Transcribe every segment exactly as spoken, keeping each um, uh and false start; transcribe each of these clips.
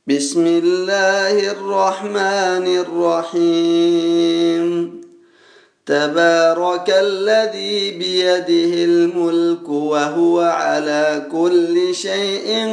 بسم الله الرحمن الرحيم تبارك الذي بيده الملك وهو على كل شيء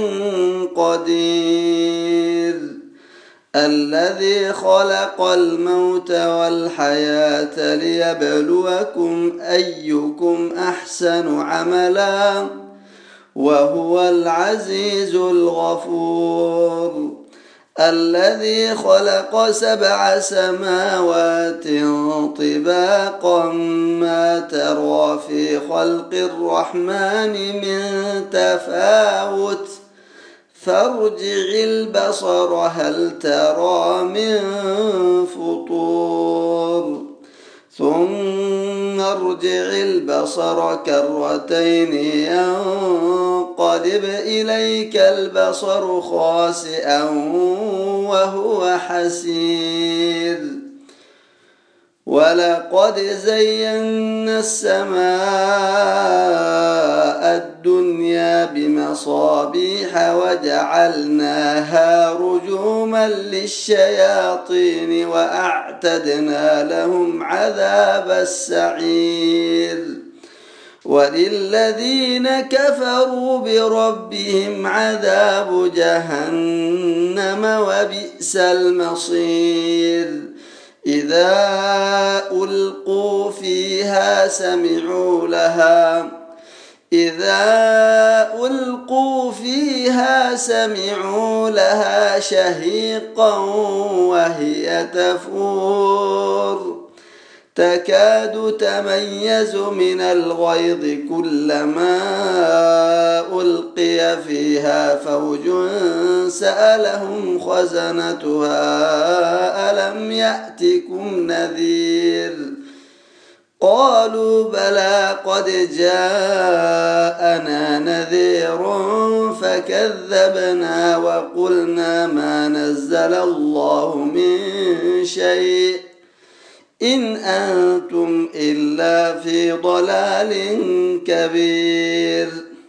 قدير الذي خلق الموت والحياة ليبلوكم أيكم أحسن عملا وهو العزيز الغفور الذي خلق سبع سماوات طباقا ما ترى في خلق الرحمن من تفاوت فارجع البصر هل ترى من فطور ثم ارجع البصر كرتين ينقلب إليك البصر خاسئا وهو حسير ولقد زينا السماء الدنيا بمصابيح وجعلناها رجوما للشياطين وأعتدنا لهم عذاب السعير وللذين كفروا بربهم عذاب جهنم وبئس المصير إذا ألقوا فيها سمعوا لها إذا ألقوا فيها سمعوا لها شهيقا وهي تفور تكاد تميز من الغيظ كلما ألقي فيها فوج سألهم خزنتها ألم يأتكم نذير قالوا بلى قد جاءنا نذير فكذبنا وقلنا ما نزل الله من شيء إن أنتم إلا في ضلال كبير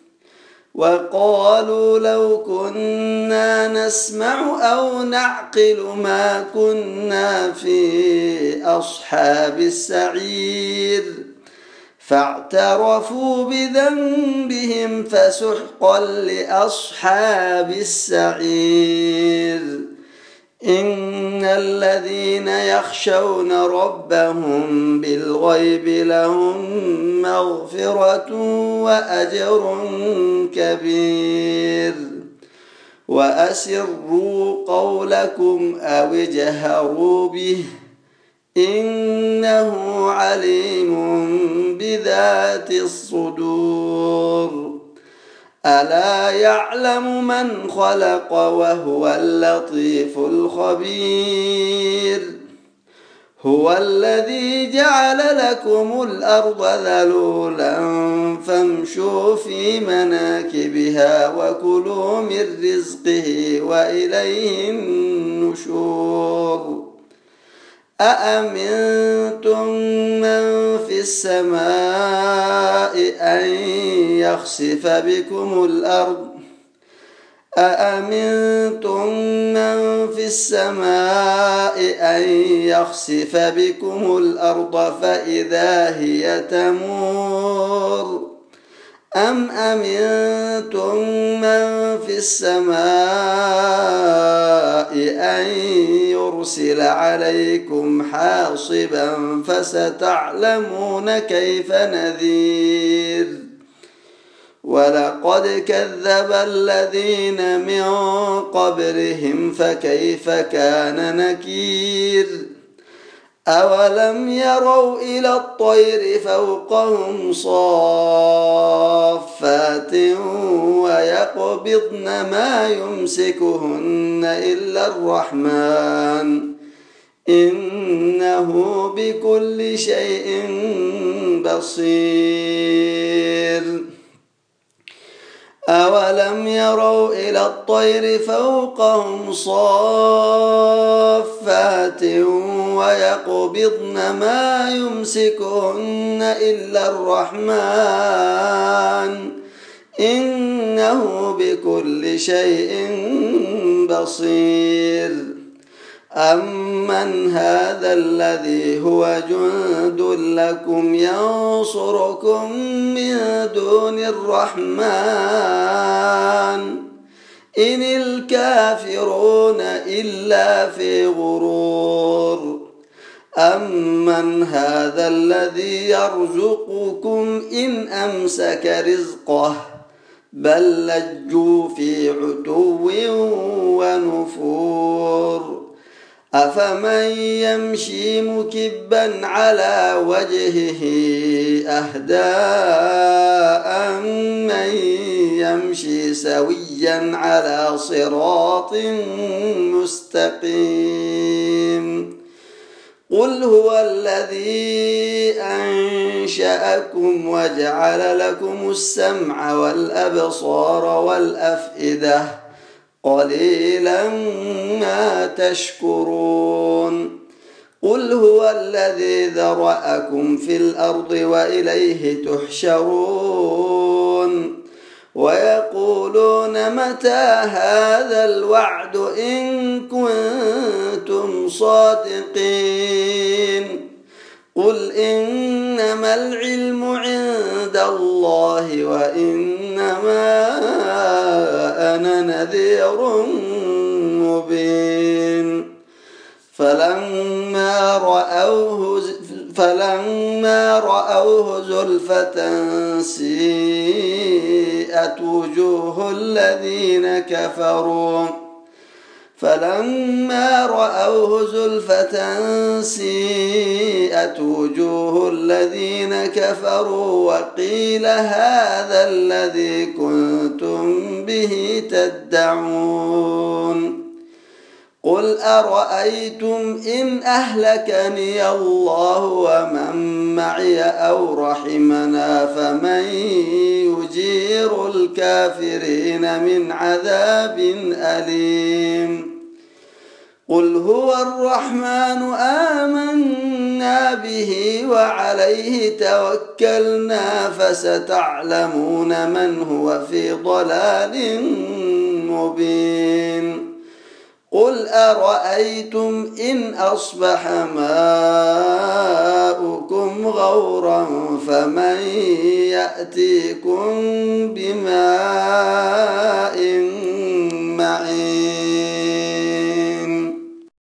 وقالوا لو كنا نسمع أو نعقل ما كنا في أصحاب السعير فاعترفوا بذنبهم فسحقا لأصحاب السعير إن الذين يخشون ربهم بالغيب لهم مغفرة وأجر كبير وأسروا قولكم أو اجهروا به إنه عليم بذات الصدور ألا يعلم من خلق وهو اللطيف الخبير هو الذي جعل لكم الأرض ذلولا فامشوا في مناكبها وكلوا من رزقه وإليه النشور أأمنتم من في السماء أن يخسف بكم الأرض أأمنتم من في السماء أن يخسف بكم الأرض فإذا هي تمور أم أمنتم من في السماء أن يرسل عليكم حاصبا فستعلمون كيف نذير ولقد كذب الذين من قبلهم فكيف كان نكير أولم يروا إلى الطير فوقهم صافات ويقبضن ما يمسكهن إلا الرحمن إنه بكل شيء بصير أولم يروا إلى الطير فوقهم صافات ويقبضن ما يمسكهن إلا الرحمن إنه بكل شيء بصير أمن هذا الذي هو جند لكم ينصركم من دون الرحمن إن الكافرون إلا في غرور أمن هذا الذي يرزقكم إن أمسك رزقه بل لجوا في عتو ونفور أفمن يمشي مكبا على وجهه أهدى أمن يمشي سويا على صراط مستقيم قل هو الذي أنشأكم وجعل لكم السمع والأبصار والأفئدة قليلا ما تشكرون قل هو الذي ذرأكم في الأرض وإليه تحشرون ويقولون متى هذا الوعد إن كنتم صادقين قل إنما العلم عند الله وإنما أنا نذير مبين فلما رأوه فلما رأوه زلفة سيئت وجوه الذين كفروا فلما رأوه زلفة سيئت وجوه الذين كفروا وقيل هذا الذي كنتم به تدعون قل أرأيتم إن أهلكني الله ومن معي أو رحمنا فمن يجير الكافرين من عذاب أليم قل هو الرحمن آمنا به وعليه توكلنا فستعلمون من هو في ضلال مبين قل أرأيتم إن أصبح ماؤكم غورا فمن يأتيكم بماء معين